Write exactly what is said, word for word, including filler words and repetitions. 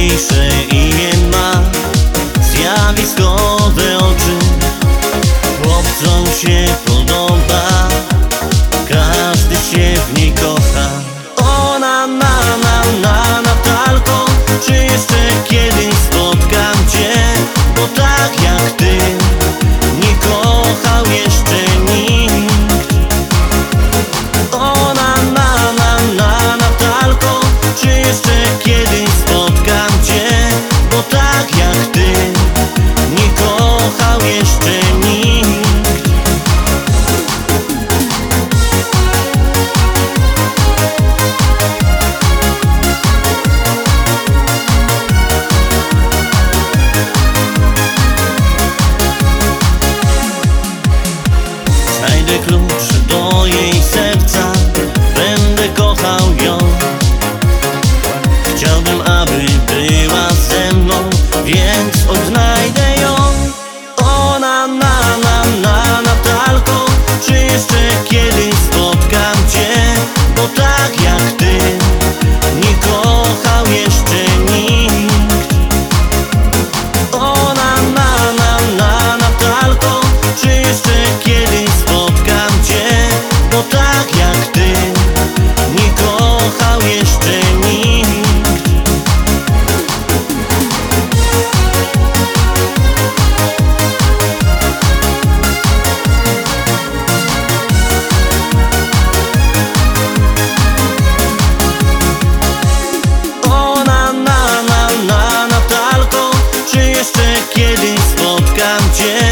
najpiękniejsze imię ma, zjawiskowe oczy, chłopcom się podoba, każdy się w niej kocha. Ona na, na, na, Natalko, czy jeszcze kiedyś spotkam cię? Bo tak jak ty nie kochał jeszcze nikt. Ona na, na, na, Natalko, czy jeszcze kiedyś spotkam cię? Bo tak jak ty nie kochał jeszcze nikt. Znajdę klucz do jej serca, będę kochał ją. Chciałbym, aby była ze mną, więc odnajdę ją. Ona na, na, na, Natalko, czy jeszcze kiedyś spotkam cię? Bo tak jak ty nie kochał jeszcze nikt. Ona na, na, na, Natalko, czy jeszcze kiedyś spotkam cię? Bo tak jak ty nie kochał jeszcze nikt. Ona na, na, na, Natalko, czy jeszcze kiedyś spotkam cię?